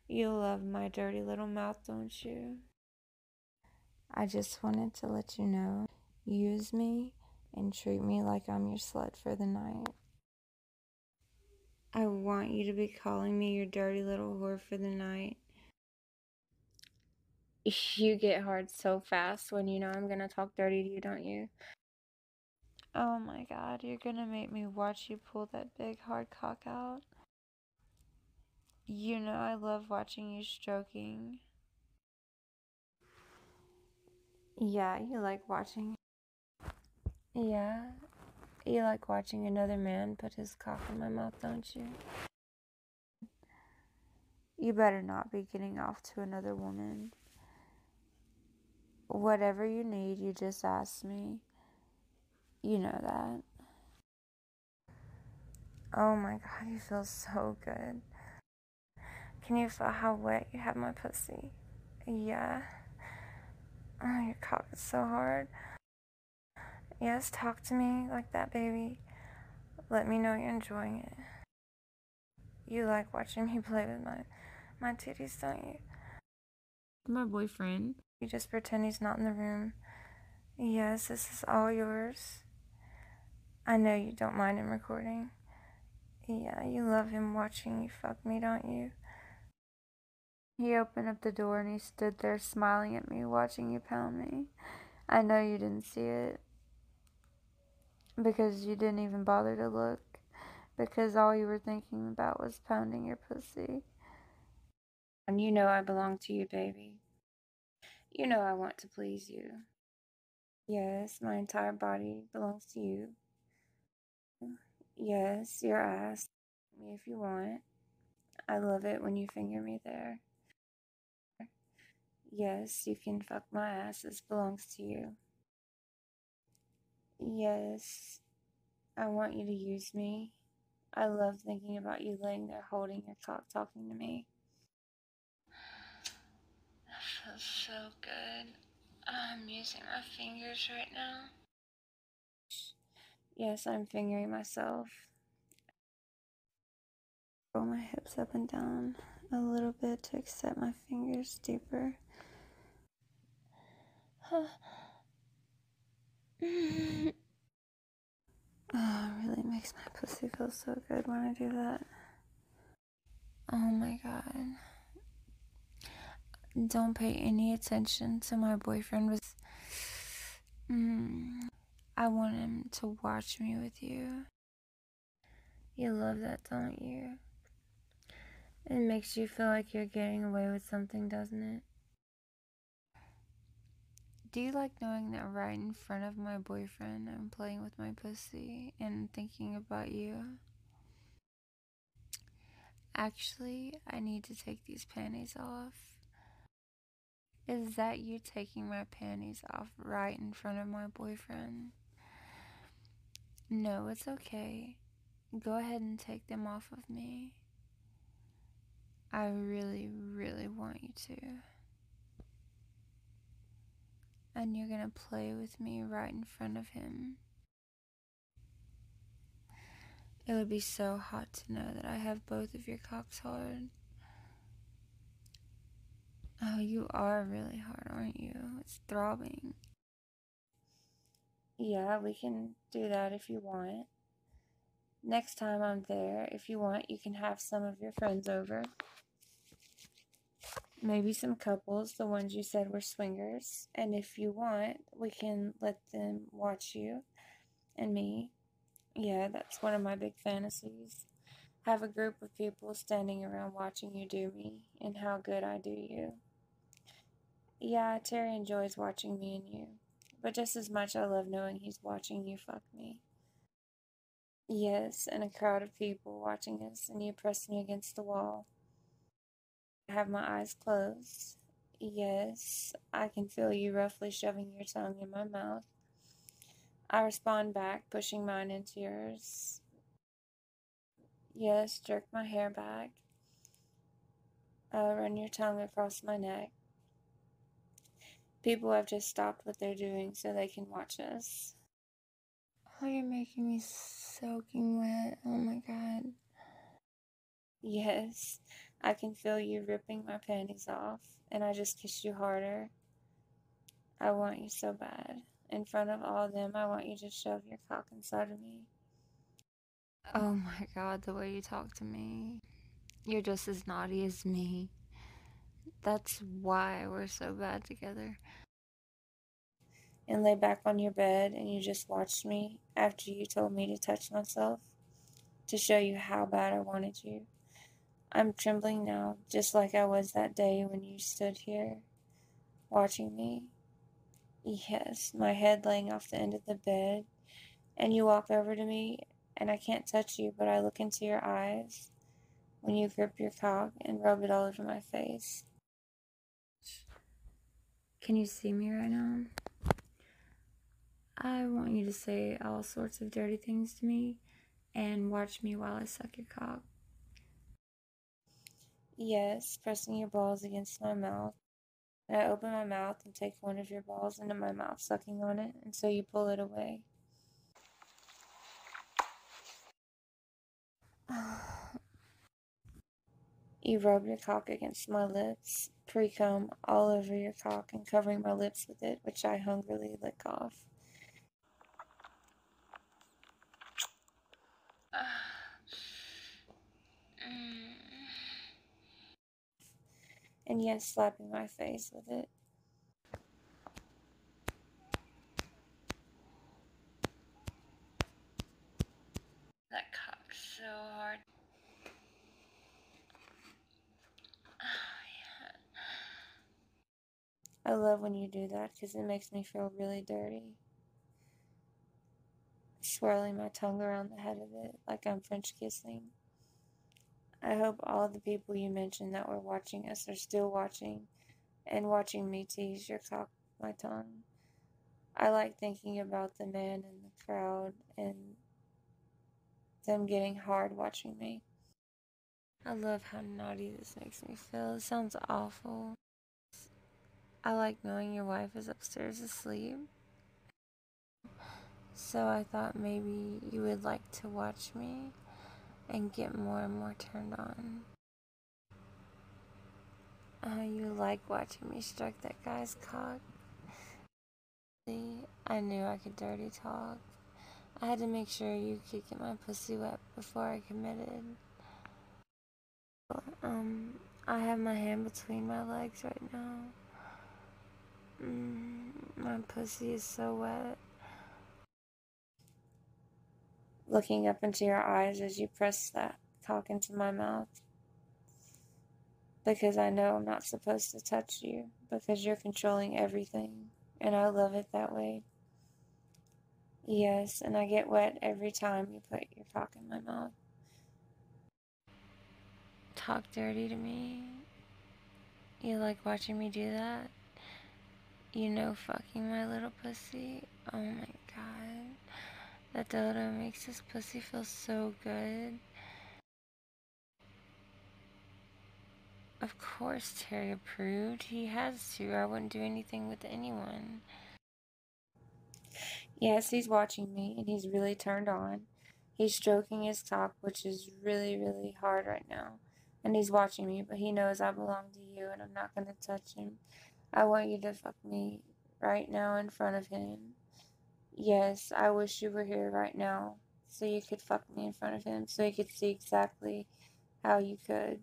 You love my dirty little mouth, don't you? I just wanted to let you know, use me and treat me like I'm your slut for the night. I want you to be calling me your dirty little whore for the night. You get hard so fast when you know I'm gonna talk dirty to you, don't you? Oh my god, you're gonna make me watch you pull that big hard cock out. You know I love watching you stroking. Yeah, you like watching. Yeah, you like watching another man put his cock in my mouth, don't you? You better not be getting off to another woman. Whatever you need, you just ask me. You know that. Oh my god, you feel so good. Can you feel how wet you have my pussy? Yeah. Oh, your cock is so hard. Yes, talk to me like that, baby. Let me know you're enjoying it. You like watching me play with my titties, don't you? My boyfriend. You just pretend he's not in the room. Yes, this is all yours. I know you don't mind him recording. Yeah, you love him watching you fuck me, don't you? He opened up the door and he stood there smiling at me, watching you pound me. I know you didn't see it. Because you didn't even bother to look. Because all you were thinking about was pounding your pussy. And you know I belong to you, baby. You know I want to please you. Yes, my entire body belongs to you. Yes, your ass. Me if you want. I love it when you finger me there. Yes, you can fuck my ass. This belongs to you. Yes, I want you to use me. I love thinking about you laying there holding your cock talking to me. That feels so good. I'm using my fingers right now. Yes, I'm fingering myself. Roll my hips up and down a little bit to accept my fingers deeper. Oh, it really makes my pussy feel so good when I do that. Oh my god. Don't pay any attention to my boyfriend. I want him to watch me with you. You love that, don't you? It makes you feel like you're getting away with something, doesn't it? Do you like knowing that right in front of my boyfriend I'm playing with my pussy and thinking about you? Actually, I need to take these panties off. Is that you taking my panties off right in front of my boyfriend? No, it's okay. Go ahead and take them off of me. I really, really want you to. And you're gonna play with me right in front of him. It would be so hot to know that I have both of your cocks hard. Oh, you are really hard, aren't you? It's throbbing. Yeah, we can do that if you want. Next time I'm there, if you want, you can have some of your friends over. Maybe some couples, the ones you said were swingers. And if you want, we can let them watch you and me. Yeah, that's one of my big fantasies. Have a group of people standing around watching you do me and how good I do you. Yeah, Terry enjoys watching me and you. But just as much I love knowing he's watching you fuck me. Yes, and a crowd of people watching us and you press me against the wall. I have my eyes closed. Yes, I can feel you roughly shoving your tongue in my mouth. I respond back, pushing mine into yours. Yes, jerk my hair back. Run your tongue across my neck. People have just stopped what they're doing so they can watch us. Oh, you're making me soaking wet. Oh my god. Yes, I can feel you ripping my panties off, and I just kissed you harder. I want you so bad. In front of all of them, I want you to shove your cock inside of me. Oh my god, the way you talk to me. You're just as naughty as me. That's why we're so bad together. And lay back on your bed and you just watched me after you told me to touch myself to show you how bad I wanted you. I'm trembling now, just like I was that day when you stood here watching me. Yes, my head laying off the end of the bed, and you walk over to me, and I can't touch you, but I look into your eyes when you grip your cock and rub it all over my face. Can you see me right now? I want you to say all sorts of dirty things to me and watch me while I suck your cock. Yes, pressing your balls against my mouth. And I open my mouth and take one of your balls into my mouth, sucking on it, and so you pull it away. You rub your cock against my lips, pre-cum all over your cock and covering my lips with it, which I hungrily lick off. And yes, slapping my face with it. That cock's so hard. I love when you do that because it makes me feel really dirty. Swirling my tongue around the head of it like I'm French kissing. I hope all the people you mentioned that were watching us are still watching and watching me tease your cock with my tongue. I like thinking about the man in the crowd and them getting hard watching me. I love how naughty this makes me feel. It sounds awful. I like knowing your wife is upstairs asleep. So I thought maybe you would like to watch me and get more and more turned on. You like watching me stroke that guy's cock. I knew I could dirty talk. I had to make sure you could get my pussy wet before I committed. I have my hand between my legs right now. My pussy is so wet. Looking up into your eyes as you press that cock into my mouth. Because I know I'm not supposed to touch you. Because you're controlling everything. And I love it that way. Yes, and I get wet every time you put your cock in my mouth. Talk dirty to me. You like watching me do that? You know fucking my little pussy? Oh my god. That dildo makes this pussy feel so good. Of course Terry approved. He has to. I wouldn't do anything with anyone. Yes, he's watching me and he's really turned on. He's stroking his cock, which is really, really hard right now. And he's watching me, but he knows I belong to you and I'm not going to touch him. I want you to fuck me right now in front of him. Yes, I wish you were here right now so you could fuck me in front of him so he could see exactly how you could.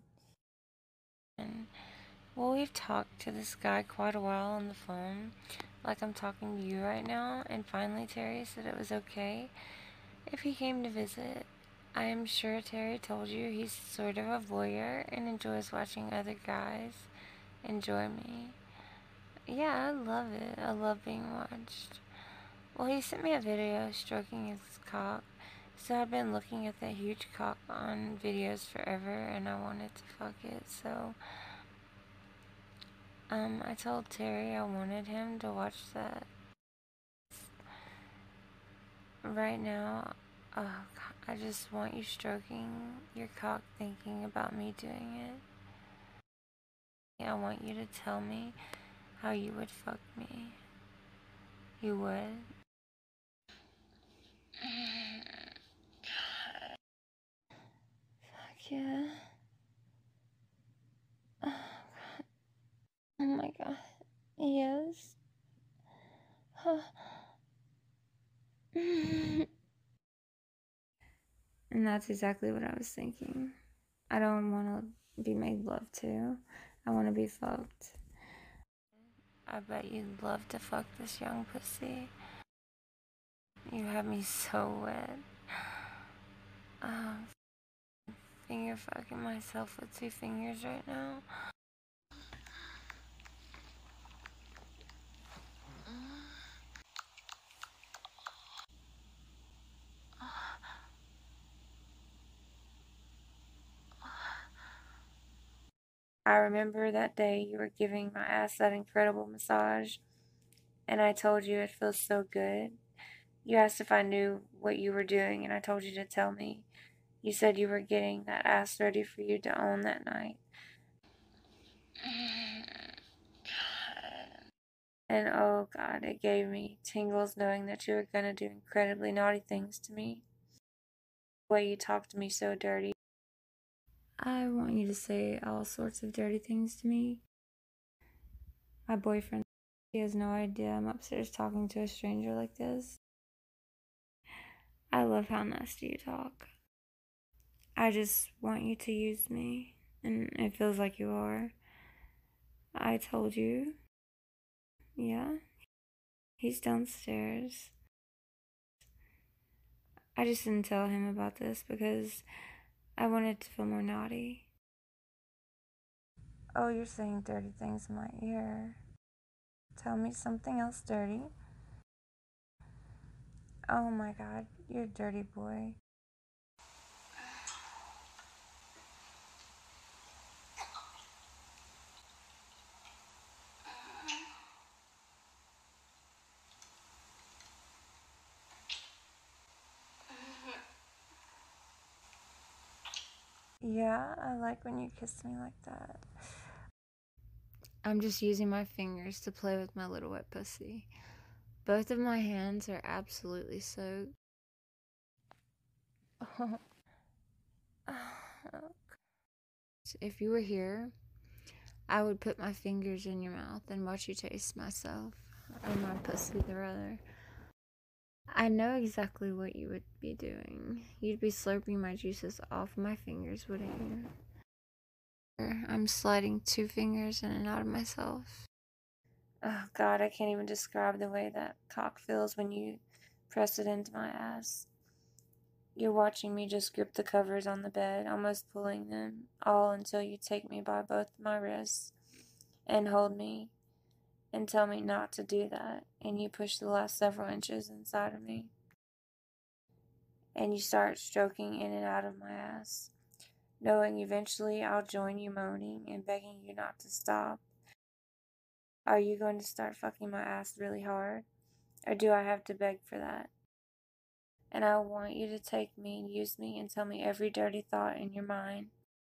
Well, we've talked to this guy quite a while on the phone, like I'm talking to you right now, and finally Terry said it was okay if he came to visit. I am sure Terry told you he's sort of a voyeur and enjoys watching other guys enjoy me. Yeah, I love it. I love being watched. Well, he sent me a video stroking his cock, so I've been looking at that huge cock on videos forever, and I wanted to fuck it, so I told Terry I wanted him to watch that. Right now, I just want you stroking your cock thinking about me doing it. I want you to tell me how you would fuck me. You would? Fuck yeah. And that's exactly what I was thinking. I don't want to be made love to. I want to be fucked. I bet you'd love to fuck this young pussy. You have me so wet. Um, finger fucking myself with 2 fingers right now. I remember that day you were giving my ass that incredible massage, and I told you it feels so good. You asked if I knew what you were doing, and I told you to tell me. You said you were getting that ass ready for you to own that night. And oh God, it gave me tingles knowing that you were gonna do incredibly naughty things to me. The way you talked to me so dirty. I want you to say all sorts of dirty things to me. My boyfriend, he has no idea I'm upstairs talking to a stranger like this. I love how nasty you talk. I just want you to use me, and it feels like you are. I told you. Yeah, he's downstairs. I just didn't tell him about this because I wanted to feel more naughty. Oh, you're saying dirty things in my ear. Tell me something else dirty. Oh my God, you're a dirty boy. Yeah, I like when you kiss me like that. I'm just using my fingers to play with my little wet pussy. Both of my hands are absolutely soaked. If you were here, I would put my fingers in your mouth and watch you taste myself, or my pussy, the rather. I know exactly what you would be doing. You'd be slurping my juices off my fingers, wouldn't you? I'm sliding 2 fingers in and out of myself. Oh God, I can't even describe the way that cock feels when you press it into my ass. You're watching me just grip the covers on the bed, almost pulling them all until you take me by both my wrists and hold me and tell me not to do that. And you push the last several inches inside of me. And you start stroking in and out of my ass, knowing eventually I'll join you moaning and begging you not to stop. Are you going to start fucking my ass really hard? Or do I have to beg for that? And I want you to take me and use me and tell me every dirty thought in your mind.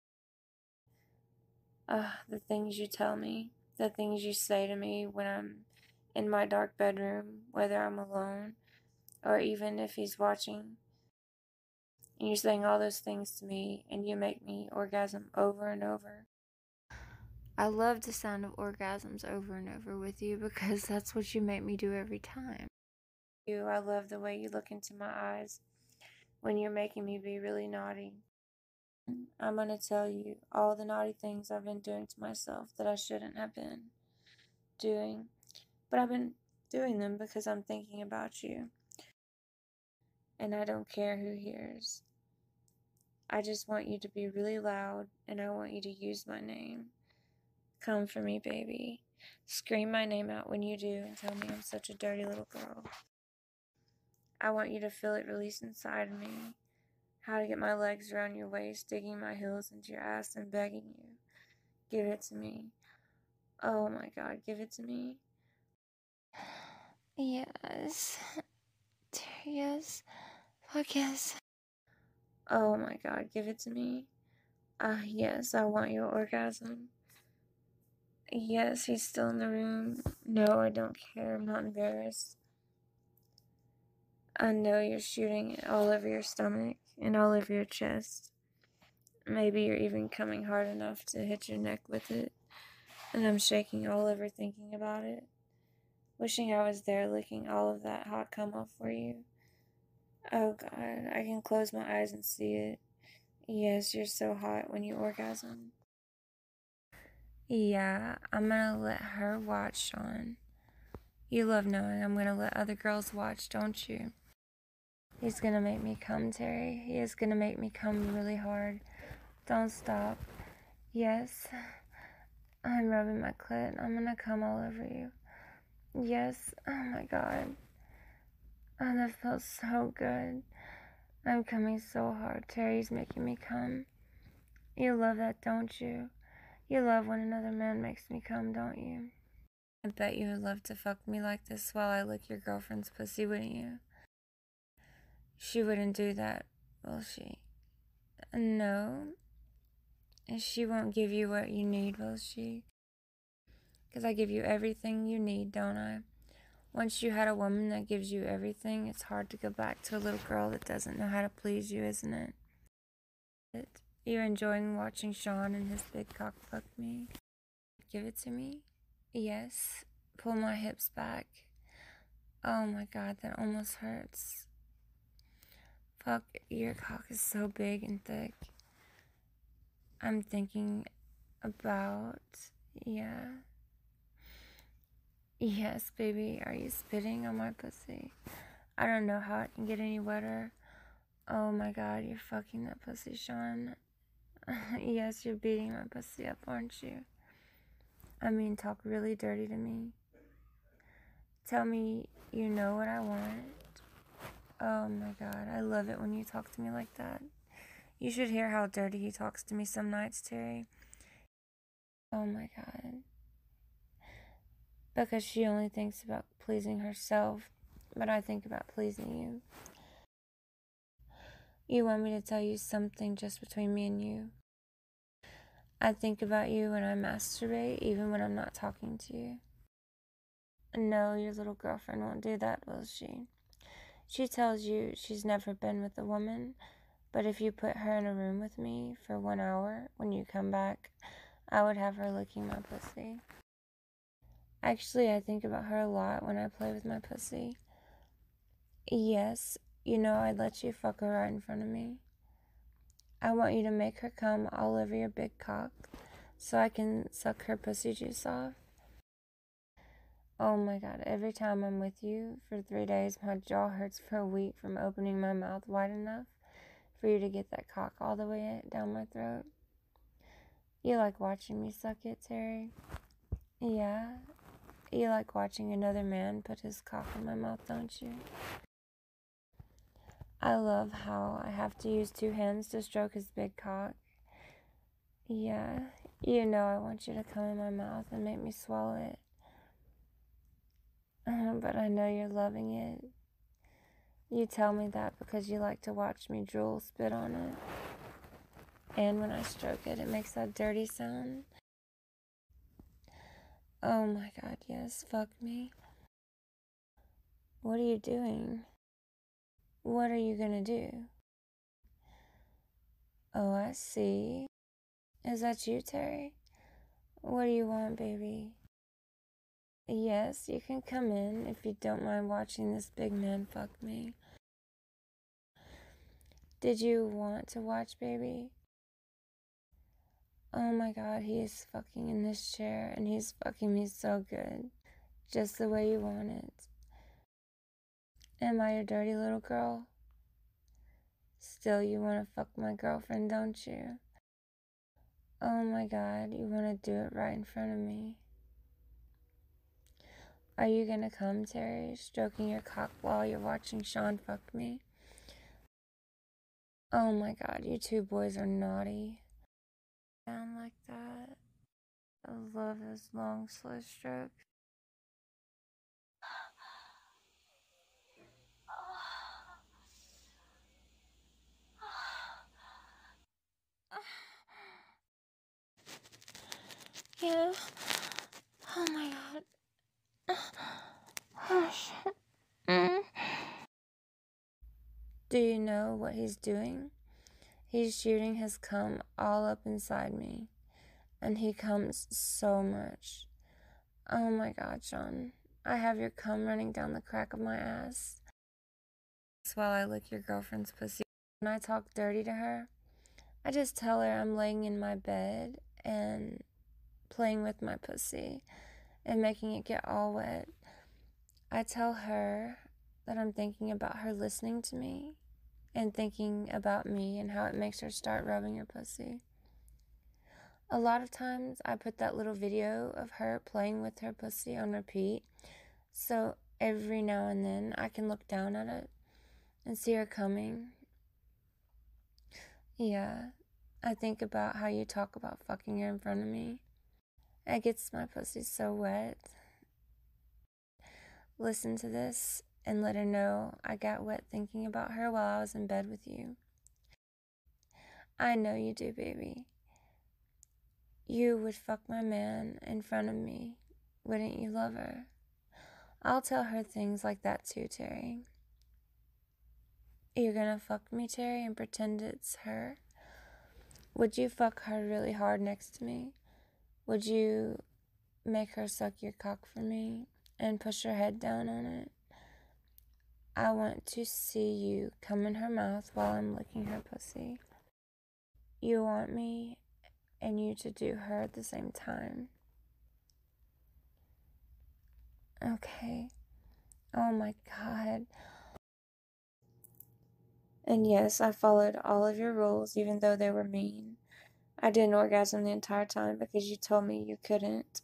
The things you tell me, the things you say to me when I'm in my dark bedroom, whether I'm alone or even if he's watching. And you're saying all those things to me and you make me orgasm over and over. I love the sound of orgasms over and over with you because that's what you make me do every time. I love the way you look into my eyes when you're making me be really naughty. I'm gonna tell you all the naughty things I've been doing to myself that I shouldn't have been doing, but I've been doing them because I'm thinking about you. And I don't care who hears. I just want you to be really loud and I want you to use my name. Come for me, baby. Scream my name out when you do and tell me I'm such a dirty little girl. I want you to feel it release inside of me. How to get my legs around your waist, digging my heels into your ass and begging you. Give it to me. Oh my God, give it to me. Yes. Yes. Fuck yes. Oh my God, give it to me. Yes, I want your orgasm. Yes, he's still in the room. No, I don't care. I'm not embarrassed. I know you're shooting it all over your stomach and all over your chest. Maybe you're even coming hard enough to hit your neck with it. And I'm shaking all over thinking about it. wishing I was there licking all of that hot cum off for you. Oh God, I can close my eyes and see it. Yes, you're so hot when you orgasm. Yeah, I'm gonna let her watch, Sean. You love knowing I'm gonna let other girls watch, don't you? He's gonna make me come, Terry. He is gonna make me come really hard. Don't stop. Yes, I'm rubbing my clit. I'm gonna come all over you. Yes, oh my God. Oh, that feels so good. I'm coming so hard. Terry's making me come. You love that, don't you? You love when another man makes me come, don't you? I bet you would love to fuck me like this while I lick your girlfriend's pussy, wouldn't you? She wouldn't do that, will she? No. And she won't give you what you need, will she? 'Cause I give you everything you need, don't I? Once you had a woman that gives you everything, it's hard to go back to a little girl that doesn't know how to please you, isn't it? You enjoying watching Sean and his big cock fuck me? Give it to me? Yes. Pull my hips back. Oh my God, that almost hurts. Fuck, your cock is so big and thick. I'm thinking about, yeah. Yes, baby, are you spitting on my pussy? I don't know how it can get any wetter. Oh my God, you're fucking that pussy, Sean. Yes, you're beating my pussy up, aren't you? I mean, talk really dirty to me. Tell me you know what I want. Oh my God, I love it when you talk to me like that. You should hear how dirty he talks to me some nights, Terry. Oh my God. Because she only thinks about pleasing herself, but I think about pleasing you. You want me to tell you something just between me and you? I think about you when I masturbate, even when I'm not talking to you. No, your little girlfriend won't do that, will she? She tells you she's never been with a woman, but if you put her in a room with me for 1 hour, when you come back, I would have her licking my pussy. Actually, I think about her a lot when I play with my pussy. Yes, you know I'd let you fuck her right in front of me. I want you to make her come all over your big cock so I can suck her pussy juice off. Oh my God, every time I'm with you for 3 days, my jaw hurts for a week from opening my mouth wide enough for you to get that cock all the way down my throat. You like watching me suck it, Terry? Yeah. You like watching another man put his cock in my mouth, don't you? I love how I have to use 2 hands to stroke his big cock. Yeah, you know I want you to come in my mouth and make me swallow it. But I know you're loving it. You tell me that because you like to watch me drool spit on it. And when I stroke it, it makes that dirty sound. Oh my God, yes, fuck me. What are you doing? What are you gonna do? Oh, I see. Is that you, Terry? What do you want, baby? Yes, you can come in if you don't mind watching this big man fuck me. Did you want to watch, baby? Oh my God, he is fucking in this chair and he's fucking me so good. Just the way you want it. Am I your dirty little girl? Still, you want to fuck my girlfriend, don't you? Oh my God, you want to do it right in front of me. Are you gonna come, Terry, stroking your cock while you're watching Sean fuck me? Oh my God, you 2 boys are naughty. Down like that. I love his long, slow strokes. Yeah. Oh my God. Oh shit. Do you know what he's doing? He's shooting his cum all up inside me. And he comes so much. Oh my God, Sean. I have your cum running down the crack of my ass while I lick your girlfriend's pussy. When I talk dirty to her, I just tell her I'm laying in my bed and playing with my pussy and making it get all wet. I tell her that I'm thinking about her listening to me and thinking about me and how it makes her start rubbing her pussy. A lot of times I put that little video of her playing with her pussy on repeat, so every now and then I can look down at it and see her coming. Yeah, I think about how you talk about fucking her in front of me. It gets my pussy so wet. Listen to this and let her know I got wet thinking about her while I was in bed with you. I know you do, baby. You would fuck my man in front of me. Wouldn't you love her? I'll tell her things like that too, Terry. You're gonna fuck me, Terry, and pretend it's her? Would you fuck her really hard next to me? Would you make her suck your cock for me and push her head down on it? I want to see you come in her mouth while I'm licking her pussy. You want me and you to do her at the same time. Okay. Oh my God. And yes, I followed all of your rules, even though they were mean. I didn't orgasm the entire time because you told me you couldn't.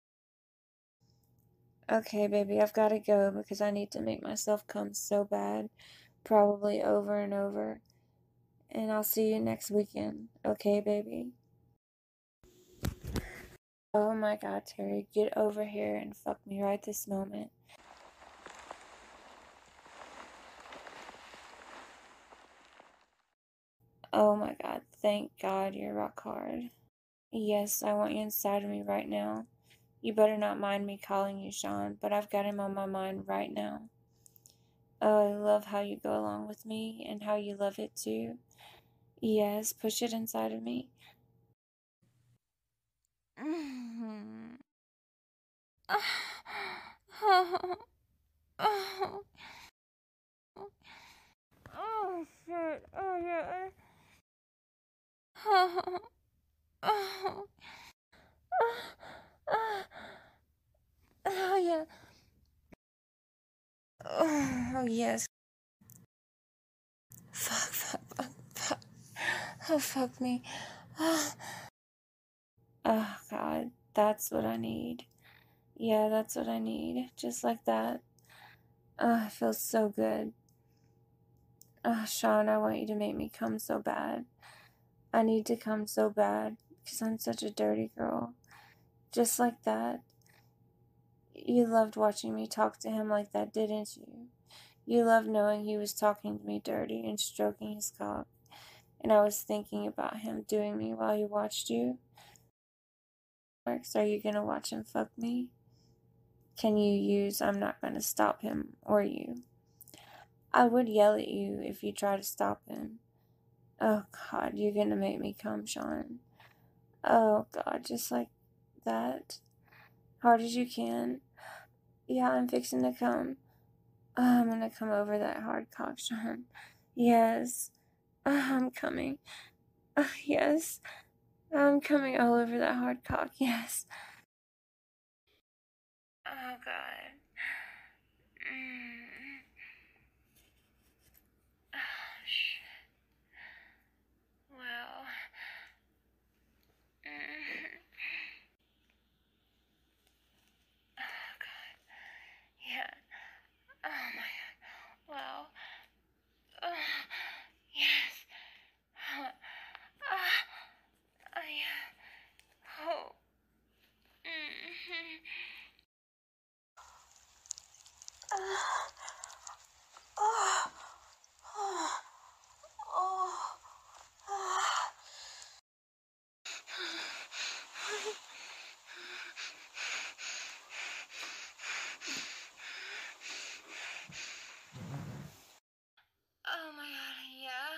Okay, baby, I've got to go because I need to make myself come so bad, probably over and over. And I'll see you next weekend. Okay, baby? Oh my God, Terry, get over here and fuck me right this moment. Oh my God, thank God you're rock hard. Yes, I want you inside of me right now. You better not mind me calling you Sean, but I've got him on my mind right now. Oh, I love how you go along with me and how you love it too. Yes, push it inside of me. Oh shit. Oh yeah. Oh yeah. Oh yes. Fuck. Oh fuck me. Oh God, that's what I need. Yeah, that's what I need. Just like that. Oh, it feels so good. Oh, Sean, I want you to make me come so bad. I need to come so bad because I'm such a dirty girl. Just like that. You loved watching me talk to him like that, didn't you? You loved knowing he was talking to me dirty and stroking his cock. And I was thinking about him doing me while he watched you. Are you gonna watch him fuck me? Can you use I'm not gonna stop him or you? I would yell at you if you try to stop him. Oh God, you're gonna make me come, Sean. Oh God, just like that. Hard as you can. Yeah, I'm fixing to come. Oh, I'm gonna come over that hard cock, Sean. Yes. I'm coming. Yes. I'm coming all over that hard cock. Yes. Oh God. Oh shit. Well. Oh God. Yeah. Oh my God. Well. Yes. Yeah. Oh. Oh my God, yeah.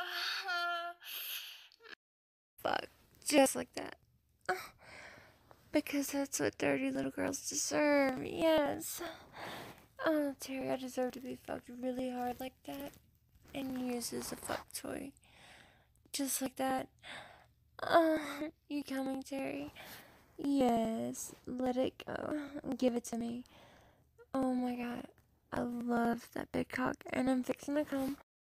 Fuck. Just like that. Because that's what dirty little girls deserve. Yes. Oh, Terry, I deserve to be fucked really hard like that and used as a fuck toy. Just like that. You coming, Terry? Yes. Let it go. Give it to me. Oh my god. I love that big cock, and I'm fixing to come.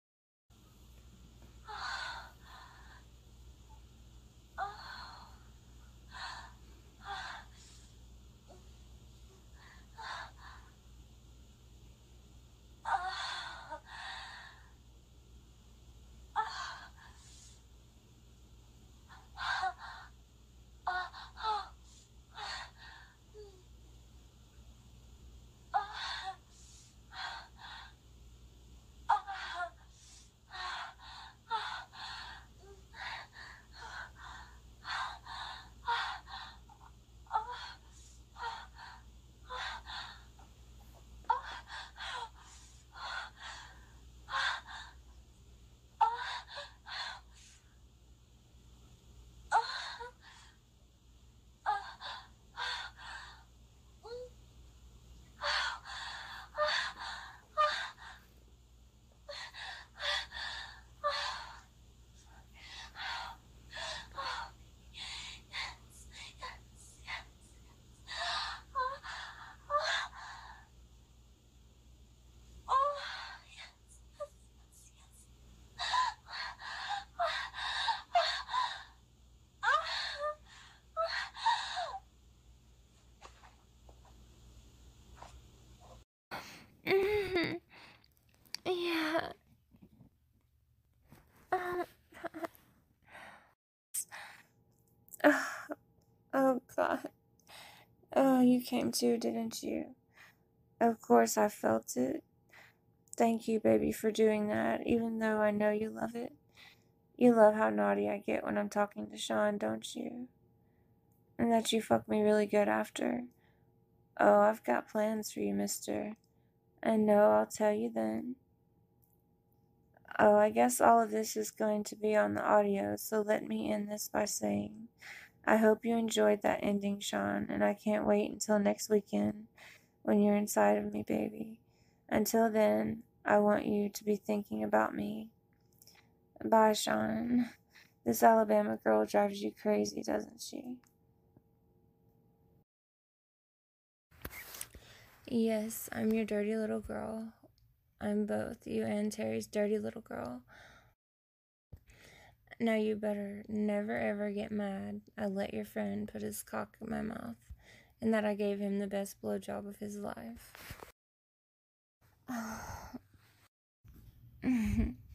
Yeah. Oh god. Oh, you came too, didn't you? Of course I felt it. Thank you, baby, for doing that, even though I know you love it. You love how naughty I get when I'm talking to Sean, don't you? And that you fuck me really good after. Oh, I've got plans for you, mister. And no, I'll tell you then. Oh, I guess all of this is going to be on the audio, so let me end this by saying, I hope you enjoyed that ending, Sean, and I can't wait until next weekend when you're inside of me, baby. Until then, I want you to be thinking about me. Bye, Sean. This Alabama girl drives you crazy, doesn't she? Yes, I'm your dirty little girl. I'm both you and Terry's dirty little girl. Now you better never ever get mad I let your friend put his cock in my mouth and that I gave him the best blowjob of his life.